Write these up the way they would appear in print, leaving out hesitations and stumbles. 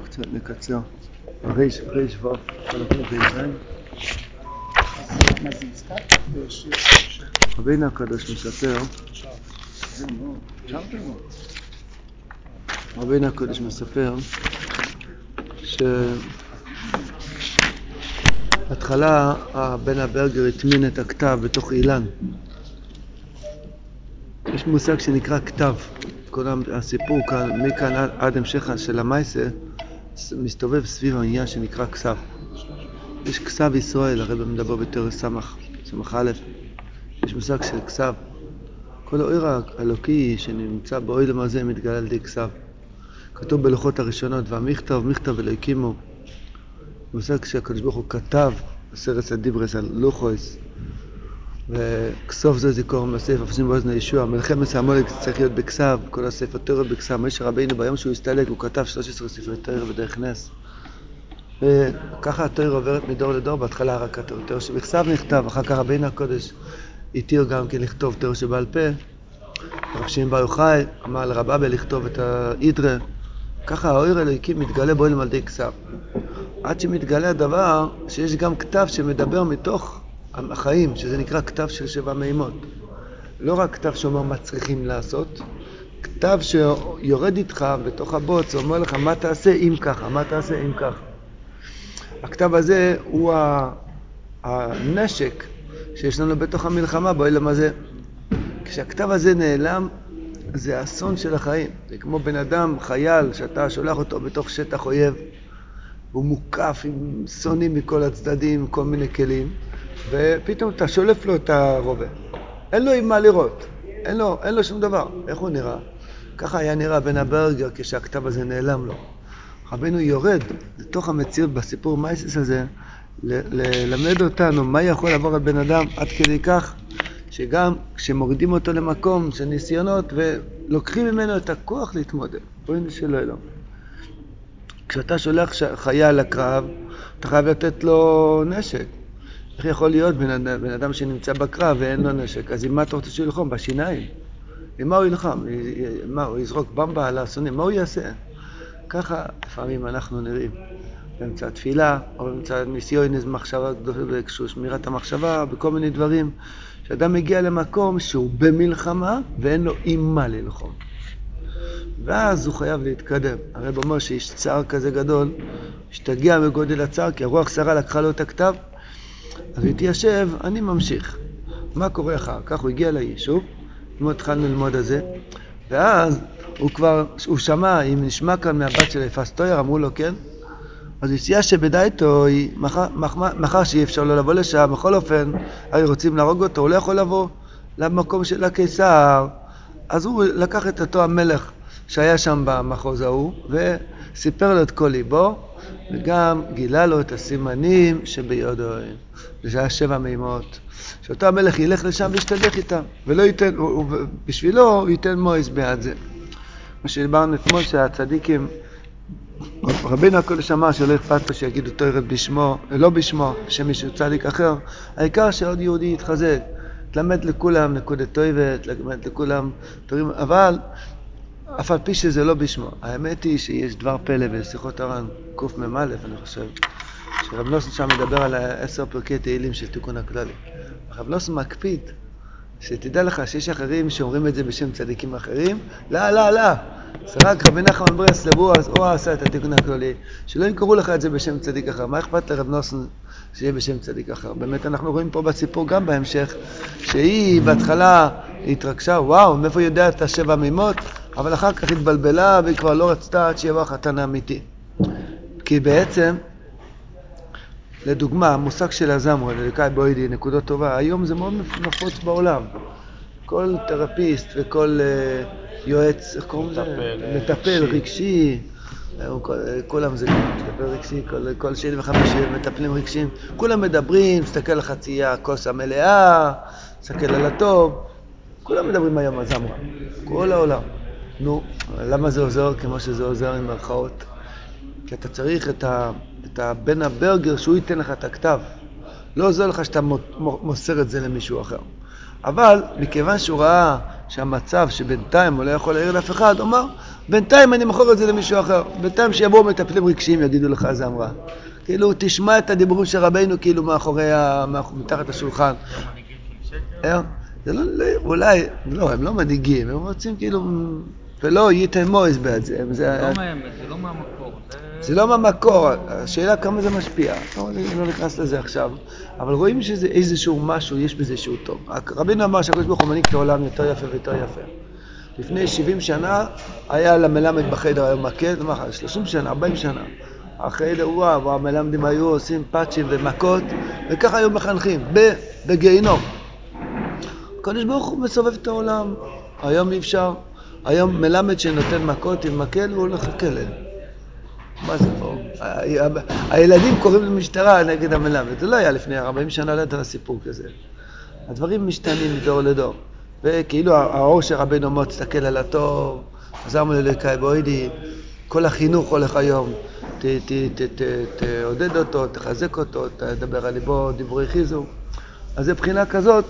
קצת נקצר. ריש ווף, חלקים זין. מה זה נזכר? רבינו הקדוש מספר, רבינו הקדוש מספר שבהתחלה בן הברגר הטמין את הכתב בתוך אילן. יש מושג שנקרא כתב. כל הסיפור כאן, מכאן עד המשך של המייסה, מסתובב סביב העניין שנקרא כסב. יש כסב ישראל, הרב מדבר בתורה סמך א', יש מושג של כסב. כל האור האלוקי שנמצא באוילם הזה מתגלה על ידי כסב. כתוב בלוחות הראשונות, והמכתב, מכתב אלוהיקימו. מושג שהקדוש ברוך הוא כתב בסרט הדיברס על לוחויס. וכסוף זה זיכור מהספר, אפסים באוזן הישוע. מלחמת העמלק צריך להיות בכסב, כל הספר תורה בכסב. משה רבינו ביום שהוא הסתלק, הוא כתב 13 ספרי תורה בדרך נס. וככה התורה עוברת מדור לדור, בהתחלה רק התורה שבכסב נכתב, אחר כך רבינו הקודש התיר גם כן לכתוב תורה שבעל פה. רב שמעון בר יוחאי אמר לרב לכתוב את ההידרה. ככה האור האלוקי מתגלה בעולם על ידי כסב. עד שמתגלה הדבר שיש גם כתב שמדבר מתוך החיים, שזה נקרא כתב של 7 מימות. לא רק כתב שאומר מה צריכים לעשות, כתב שיורד איתך בתוך הבוץ, אומר לך מה תעשה אם ככה, מה תעשה אם ככה. הכתב הזה הוא הנשק שיש לנו בתוך המלחמה בעולם הזה. כשהכתב הזה נעלם, זה אסון של החיים. זה כמו בן אדם, חייל, שאתה שולח אותו בתוך שטח אויב, והוא מוקף עם סונים מכל הצדדים, כל מיני כלים, ופתאום אתה שולף לו את הרובה. אין לו עם מה לראות, אין לו שום דבר. איך הוא נראה? ככה היה נראה בן הברגר כשהכתב הזה נעלם לו. רבינו יורד לתוך המציאות בסיפור מייסס הזה, ללמד אותנו מה יכול לעבור על בן אדם עד כדי כך, שגם כשמורידים אותו למקום של ניסיונות ולוקחים ממנו את הכוח להתמודד. בואי שלא אלו. כשאתה שולח חייל לקרב, אתה חייב לתת לו נשק. איך יכול להיות בן אדם שנמצא בקרב ואין לו נשק? אז עם מה אתה רוצה שהוא ילחום? בשיניים. עם מה הוא ילחם? מה, הוא יזרוק במבה על האסונים? מה הוא יעשה? ככה לפעמים אנחנו נראים. באמצע התפילה, או באמצע ניסיון, מחשבה, שמירת המחשבה, בכל מיני דברים. שאדם מגיע למקום שהוא במלחמה ואין לו עם מה ללחום. ואז הוא חייב להתקדם. הרב אומר שיש צער כזה גדול, שתגיע מגודל הצער, כי הרוח שרה לקחה לו את הכתב, אז הוא התיישב, אני ממשיך. מה קורה אחר כך? הוא הגיע ליישוב, כמו התחלנו ללמוד על זה, ואז הוא שמע, אם נשמע כאן מהבת של פסטויר, אמרו לו כן, אז הוא הציע שבדייתו, מחר שאי אפשר לא לבוא לשם, בכל אופן, הרי רוצים להרוג אותו, הוא לא יכול לבוא למקום של הקיסר, אז הוא לקח את אותו המלך שהיה שם במחוז ההוא, וסיפר לו את כל ליבו, וגם גילה לו את הסימנים שביודו, זה היה 7 מימות, שאותו המלך ילך לשם וישתדך איתם, ולא ייתן, בשבילו הוא ייתן מויס בעד זה. מה שדיברנו אתמול שהצדיקים, רבינו הקודש אמר שלא אכפת לו שיגידו תורה בשמו, לא בשמו, בשם מישהו צדיק אחר, העיקר שעוד יהודי יתחזק, תלמד לכולם נקודת טובת, תלמד לכולם דברים, אבל אף על פי שזה לא בשמו. האמת היא שיש דבר פלא בשיחות הר"ן קוף ממלא, אני חושב, שרב נוסן שם מדבר על 10 פרקי תהילים של תיקון הכללי. רב נוסן מקפיד שתדע לך שיש אחרים שאומרים את זה בשם צדיקים אחרים, לא, זה רק רבי נחמן ברסלב, הוא עשה את התיקון הכללי, שלא ינקראו לך את זה בשם צדיק אחר. מה אכפת לרב נוסן שיהיה בשם צדיק אחר? באמת אנחנו רואים פה בסיפור גם בהמשך, שהיא בהתחלה התרגשה, וואו, מאיפה יודע את 7 מימות? אבל אחר כך התבלבלה והיא כבר לא רצתה עד שיבוא החתן האמיתי. כי בעצם, לדוגמה, המושג של הזמרה, לליקאי בוידי, נקודות טובה, היום זה מאוד נפוץ בעולם. כל תרפיסט וכל יועץ, איך קוראים לזה? מטפל רגשי, כולם זה מטפל רגשי, כל שני וחמישי מטפלים רגשיים, כולם מדברים, מסתכל על חצי הכוס המלאה, מסתכל על הטוב, כולם מדברים היום על זמרה, כל העולם. נו, למה זה עוזר? כמו שזה עוזר עם מרכאות. כי אתה צריך את הבן הברגר שהוא ייתן לך את הכתב. לא עוזר לך שאתה מוסר את זה למישהו אחר. אבל מכיוון שהוא ראה שהמצב שבינתיים הוא לא יכול להעיר לאף אחד, הוא אמר, בינתיים אני מוכר את זה למישהו אחר. בינתיים שיבואו מטפלים רגשיים יגידו לך, זה אמרה. כאילו, תשמע את הדיבורים של רבינו, כאילו, מתחת השולחן. זה לא, אולי, לא, הם לא מנהיגים, הם רוצים כאילו, ולא ייתן מויז בעד זה. זה לא מהמקור. זה לא מהמקור, השאלה כמה זה משפיע. לא נכנס לזה עכשיו. אבל רואים שזה איזשהו משהו, יש בזה שהוא טוב. רבינו אמר שהקדוש ברוך הוא מנהיג את העולם יותר יפה ויותר יפה. לפני 70 שנה היה למלמד בחדר היום מקל, 30 שנה, 40 שנה. החדר, וואו, המלמדים היו עושים פאצ'ים ומכות, וככה היו מחנכים, בגיהינום. הקדוש ברוך הוא מסובב את העולם. היום אי אפשר. היום מלמד שנותן מכות עם מקל והוא הולך לכלא. מה זה פה? הילדים קוראים למשטרה נגד המלמד. זה לא היה לפני 40 שנה, לא הייתה סיפור כזה. הדברים משתנים מדור לדור. וכאילו האור שרבנו מאוד תסתכל על הטוב, עזרנו ללקאי בוידי, כל החינוך הולך היום, תעודד אותו, תחזק אותו, תדבר על ליבו, דברי חיזוק. אז זה בחינה כזאת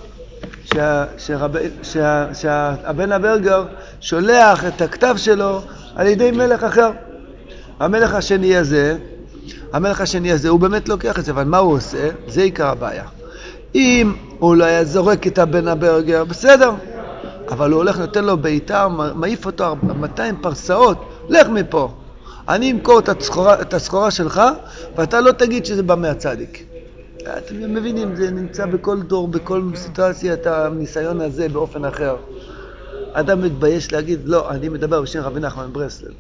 שהבן הברגר שולח את הכתב שלו על ידי מלך אחר. המלך השני הזה הוא באמת לוקח את זה, אבל מה הוא עושה? זה עיקר הבעיה. אם הוא לא היה זורק את הבן הברגר, בסדר. אבל הוא הולך נותן לו ביתר, מעיף אותו 200 פרסאות, לך מפה. אני אמכור את הסחורה שלך, ואתה לא תגיד שזה בא מהצדיק. אתם מבינים, זה נמצא בכל דור, בכל סיטואציה, את הניסיון הזה באופן אחר. אדם מתבייש להגיד, לא, אני מדבר בשם רבי נחמן מברסלב.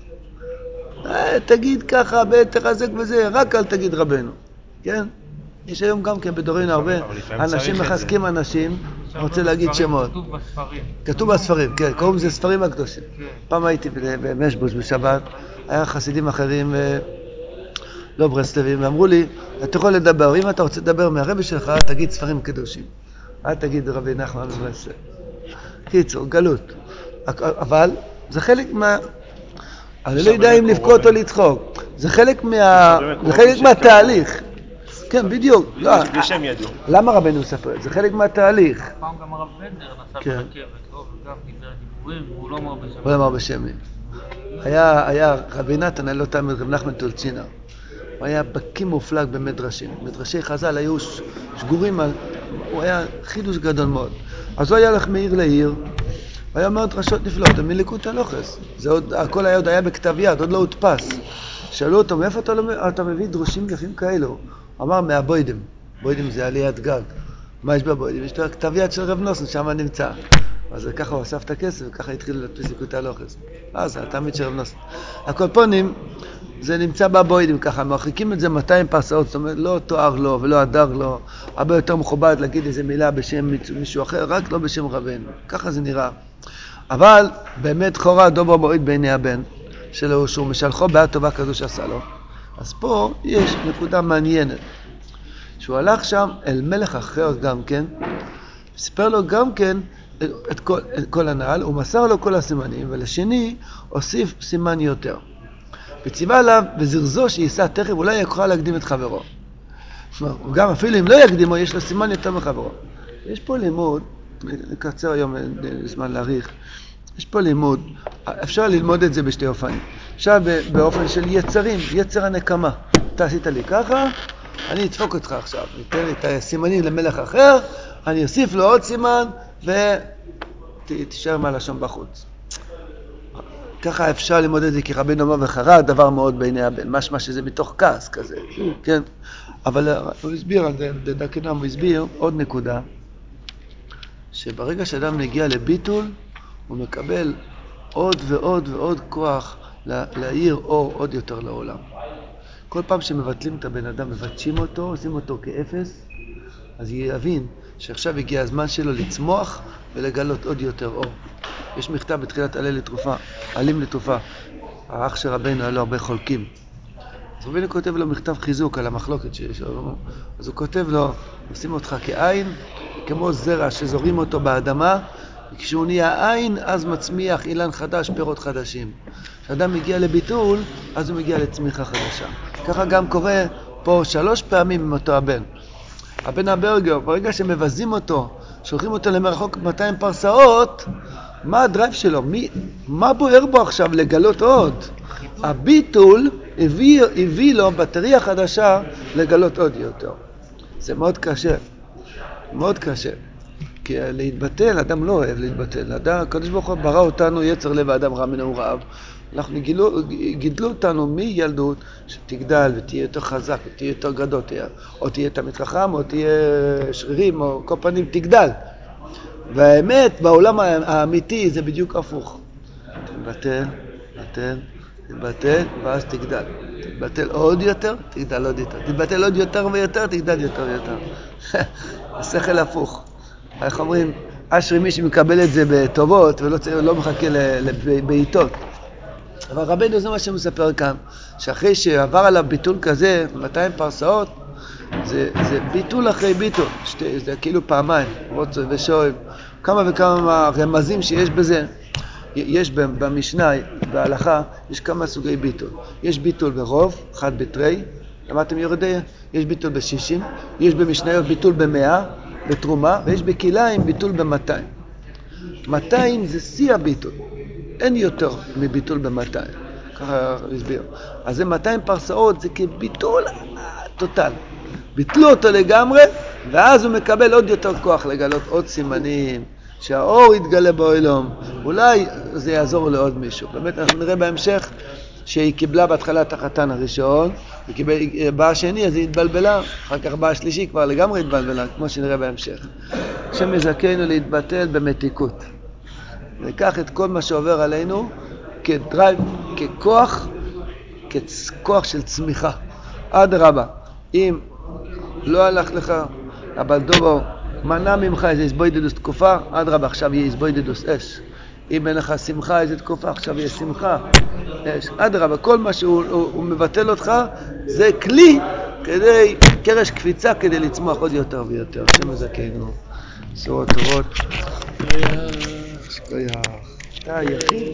תגיד ככה, תחזק בזה, רק אל תגיד רבנו. כן? יש היום גם כן בדורנו הרבה אנשים מחזקים אנשים, רוצה להגיד שמות. כתוב בספרים, כן, קוראים לזה ספרים הקדושים. פעם הייתי במשבוש בשבת, היה חסידים אחרים, לא ברסלבים, ואמרו לי, אתה יכול לדבר, אם אתה רוצה לדבר מהרבי שלך, תגיד ספרים קדושים. אל תגיד רבי נחמן מברסלב. קיצור, גלות. אבל זה חלק מה... אני לא יודע אם לבכות או לצחוק. זה חלק מהתהליך. כן, בדיוק. למה רבנו ספר? זה חלק מהתהליך. פעם גם הרב בנדר נסע ברכבת, לא? וגם דיבר דיבורים, והוא לא אמר בשם. הוא לא אמר בשם. היה רבי נתן, אני לא תאמין, רבי נחמן טולצ'ינה. הוא היה בקי מופלג במדרשים. מדרשי חז"ל היו שגורים על... הוא היה חידוש גדול מאוד. אז הוא היה הולך מעיר לעיר, היה אומר דרשות נפלאות, מליקוט הלוחס. הכל היה בכתב יד, עוד לא הודפס. שאלו אותו, מאיפה אתה מביא דרושים יפים כאלו? הוא אמר, מהבוידים. בוידים זה עליית גג. מה יש בבוידים? יש לו כתב יד של רב נוסן, שם נמצא. אז ככה הוא אסף את הכסף, וככה התחיל להדפיס ליקוט הלוחס. זה התמיד של רב נוסן. הקולפונים, זה נמצא בבוידים ככה, מרחיקים את זה 200 פרסאות, זאת אומרת, לא תואר לו ולא הדר לו, הרבה יותר מכובד להגיד איזה מילה בשם מישהו אחר, רק לא בשם רבנו. ככה זה נראה. אבל באמת חורה דובר מועיד בעיני הבן שלו, שהוא משלחו בעד טובה כזו שעשה לו. אז פה יש נקודה מעניינת, שהוא הלך שם אל מלך אחר גם כן, סיפר לו גם כן את כל הנעל, הוא מסר לו כל הסימנים, ולשני הוסיף סימן יותר. וציווה עליו בזרזו שייסע תכף, אולי יוכל להקדים את חברו. גם אפילו אם לא יקדימו, יש לו סימן יותר מחברו. יש פה לימוד, נקצר היום זמן להאריך, יש פה לימוד, אפשר ללמוד את זה בשתי אופנים. עכשיו באופן של יצרים, יצר הנקמה. אתה עשית לי ככה, אני אדפוק אותך עכשיו, ניתן לי את הסימנים למלך אחר, אני אוסיף לו עוד סימן, ותישאר מהלשון בחוץ. ככה אפשר ללמוד את זה, כי רבינו אמר וחרה, דבר מאוד בעיני הבן, משמע שזה מתוך כעס כזה, כן? אבל הוא הסביר על זה, דקנם הוא הסביר עוד נקודה, שברגע שאדם מגיע לביטול, הוא מקבל עוד ועוד ועוד כוח להאיר אור עוד יותר לעולם. כל פעם שמבטלים את הבן אדם, מבטשים אותו, עושים אותו כאפס, אז יבין שעכשיו הגיע הזמן שלו לצמוח ולגלות עוד יותר אור. יש מכתב בתחילת עלים לתרופה. האח של רבינו היה לו הרבה חולקים. אז רבינו כותב לו מכתב חיזוק על המחלוקת שיש לו. אז הוא כותב לו, עושים אותך כעין, כמו זרע שזורים אותו באדמה, וכשהוא נהיה עין, אז מצמיח אילן חדש, פירות חדשים. כשאדם מגיע לביטול, אז הוא מגיע לצמיחה חדשה. ככה גם קורה פה 3 פעמים עם אותו הבן. הבן הברגר, ברגע שמבזים אותו, שולחים אותו למרחוק 200 פרסאות, מה הדרייב שלו? מה בוער בו עכשיו לגלות עוד? הביטול הביא לו בטריה חדשה לגלות עוד יותר. זה מאוד קשה. מאוד קשה. כי להתבטל, אדם לא אוהב להתבטל. הקדוש ברוך הוא ברא אותנו יצר לב האדם רע מנעוריו. אנחנו גידלו אותנו מילדות שתגדל ותהיה יותר חזק ותהיה יותר גדול, או תהיה תמיד חכם או תהיה שרירים או כל פנים תגדל. והאמת בעולם האמיתי זה בדיוק הפוך. תתבטל ואז תגדל. תתבטל עוד יותר, תגדל עוד יותר. תתבטל עוד יותר ויותר, תגדל יותר ויותר. השכל הפוך. איך אומרים, אשרי מי שמקבל את זה בטובות ולא מחכה לבעיטות. אבל רבנו זה מה שמספר כאן, שאחרי שעבר עליו ביטול כזה, 200 פרסאות, זה ביטול אחרי ביטול. זה כאילו פעמיים, רוצו ושואב. כמה וכמה רמזים שיש בזה. יש במשנה, בהלכה, יש כמה סוגי ביטול. יש ביטול ברוב, אחד בתרי, למדתם יורדי? יש ביטול ב-60, יש במשניות ביטול ב-100, בתרומה, ויש בכליים ביטול ב-200. 200 זה שיא הביטול. אין יותר מביטול ב-200. ככה הסביר. אז זה 200 פרסאות, זה כביטול טוטל. ביטלו אותו לגמרי, ואז הוא מקבל עוד יותר כוח לגלות עוד סימנים, שהאור יתגלה בעולם. אולי זה יעזור לעוד מישהו. באמת אנחנו נראה בהמשך שהיא קיבלה בהתחלה את החתן הראשון, בא השני אז היא התבלבלה, אחר כך בא השלישי כבר לגמרי התבלבלה, כמו שנראה בהמשך. שמזכנו להתבטל במתיקות. ניקח את כל מה שעובר עלינו כדרייב, ככוח של צמיחה. עד רבה. אם לא הלך לך, אבל דובו מנע ממך איזה הסבוידדוס תקופה, עד רבה, עכשיו יהיה הסבוידדוס אש. אם אין לך שמחה איזה תקופה, עכשיו יהיה שמחה אש. עד רבה, כל מה שהוא מבטל אותך, זה כלי כדי, קרש קפיצה כדי לצמוח עוד יותר ויותר. השם מזכנו. בשורות טובות. שכוייח. אתה היחיד.